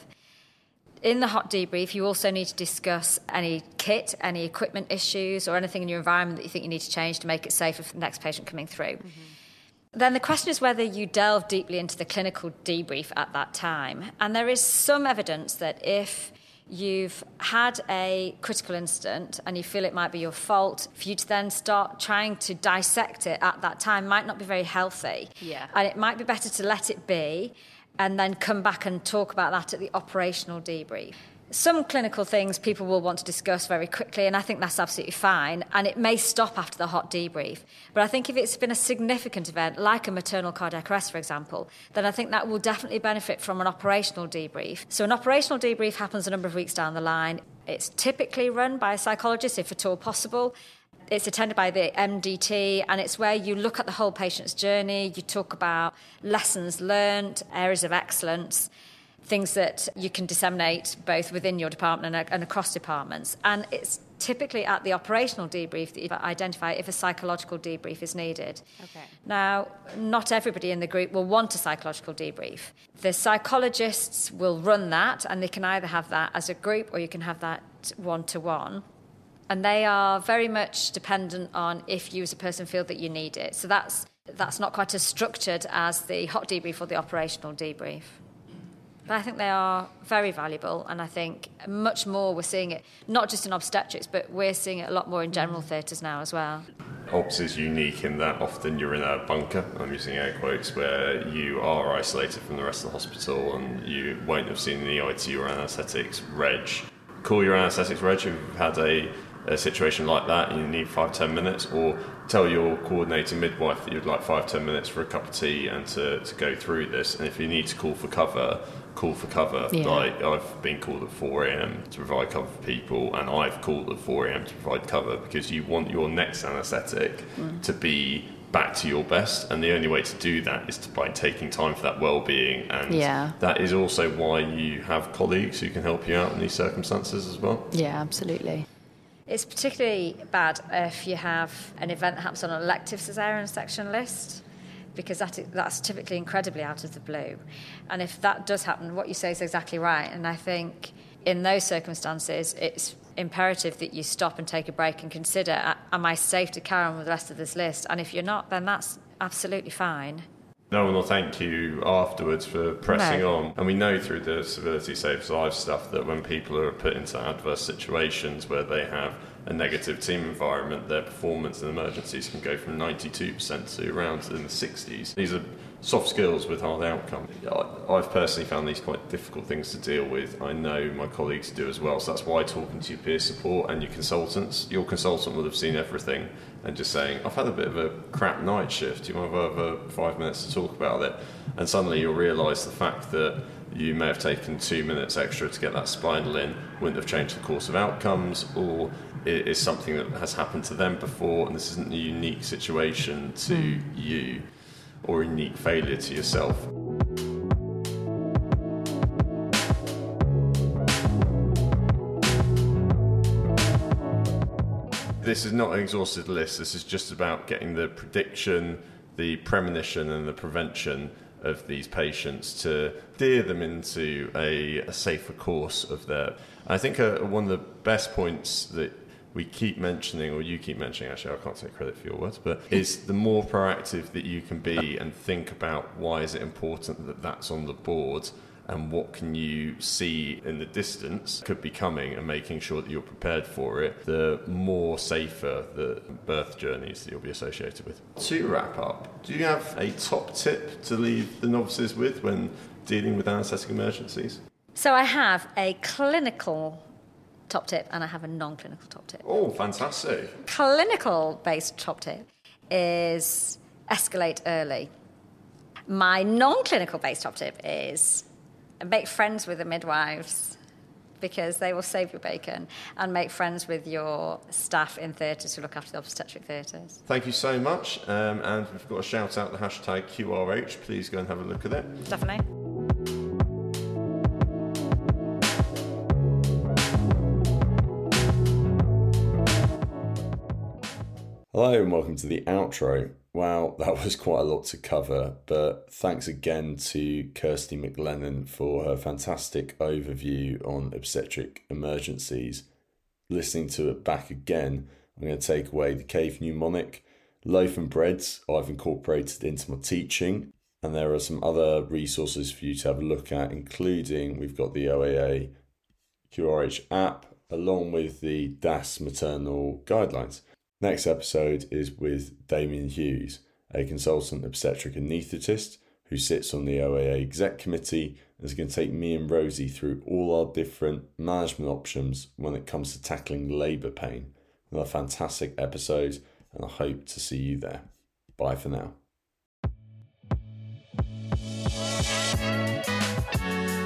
In the hot debrief, you also need to discuss any kit, any equipment issues, or anything in your environment that you think you need to change to make it safer for the next patient coming through. Mm-hmm. Then the question is whether you delve deeply into the clinical debrief at that time. And there is some evidence that if you've had a critical incident and you feel it might be your fault, for you to then start trying to dissect it at that time might not be very healthy. Yeah. And it might be better to let it be and then come back and talk about that at the operational debrief. Some clinical things people will want to discuss very quickly, and I think that's absolutely fine, and it may stop after the hot debrief. But I think if it's been a significant event, like a maternal cardiac arrest, for example, then I think that will definitely benefit from an operational debrief. So an operational debrief happens a number of weeks down the line. It's typically run by a psychologist, if at all possible. It's attended by the M D T, and it's where you look at the whole patient's journey, you talk about lessons learned, areas of excellence, things that you can disseminate both within your department and, and across departments. And it's typically at the operational debrief that you identify if a psychological debrief is needed. Okay. Now, not everybody in the group will want a psychological debrief. The psychologists will run that, and they can either have that as a group or you can have that one-to-one. And they are very much dependent on if you as a person feel that you need it. So that's that's not quite as structured as the hot debrief or the operational debrief. But I think they are very valuable, and I think much more we're seeing it, not just in obstetrics, but we're seeing it a lot more in general theatres now as well. Obs is unique in that often you're in a bunker, I'm using air quotes, where you are isolated from the rest of the hospital and you won't have seen the I T U or anaesthetics reg. Call your anaesthetics reg if you've had a, a situation like that and you need five, ten minutes, or tell your coordinating midwife that you'd like five, ten minutes for a cup of tea and to, to go through this. And if you need to call for cover, call for cover. Yeah. Like, I've been called at four a.m. to provide cover for people, and I've called at four a.m. to provide cover because you want your next anaesthetic mm. to be back to your best, and the only way to do that is to, by taking time for that well-being, and yeah. that is also why you have colleagues who can help you out in these circumstances as well. Yeah, absolutely. It's particularly bad if you have an event that happens on an elective caesarean section list, because that that's typically incredibly out of the blue. And if that does happen, what you say is exactly right. And I think in those circumstances, it's imperative that you stop and take a break and consider, am I safe to carry on with the rest of this list? And if you're not, then that's absolutely fine. No one will thank you afterwards for pressing no. on. And we know through the Civility Saves Lives stuff that when people are put into adverse situations where they have a negative team environment, their performance in emergencies can go from ninety-two percent to around in the sixties. These are soft skills with hard outcome. I've personally found these quite difficult things to deal with. I know my colleagues do as well, so that's why talking to your peer support and your consultants, your consultant will have seen everything and just saying, I've had a bit of a crap night shift, do you want to have over five minutes to talk about it? And suddenly you'll realise the fact that you may have taken two minutes extra to get that spinal in wouldn't have changed the course of outcomes, or it is something that has happened to them before, and this isn't a unique situation to mm. you, or a unique failure to yourself. This is not an exhaustive list, this is just about getting the prediction, the premonition and the prevention of these patients to steer them into a, a safer course of their... I think uh, one of the best points that we keep mentioning, or you keep mentioning, actually I can't take credit for your words, but is the more proactive that you can be and think about why is it important that that's on the board and what can you see in the distance could be coming, and making sure that you're prepared for it, the more safer the birth journeys that you'll be associated with. To wrap up, do you have a top tip to leave the novices with when dealing with anaesthetic emergencies? So I have a clinical top tip and I have a non-clinical top tip. Oh, fantastic. Clinical-based top tip is escalate early. My non-clinical based top tip is make friends with the midwives, because they will save your bacon, and make friends with your staff in theatres who look after the obstetric theatres. Thank you so much. Um, and we've got to shout out the hashtag Q R H. Please go and have a look at it. Definitely. Hello and welcome to the outro. Wow, that was quite a lot to cover, but thanks again to Kirsty McLennan for her fantastic overview on obstetric emergencies. Listening to it back again, I'm going to take away the cave mnemonic, loaf and breads I've incorporated into my teaching, and there are some other resources for you to have a look at, including we've got the O A A Q R H app, along with the D A S maternal guidelines. Next episode is with Damien Hughes, a consultant obstetric anaesthetist who sits on the O A A exec committee and is going to take me and Rosie through all our different management options when it comes to tackling labour pain. Another fantastic episode, and I hope to see you there. Bye for now.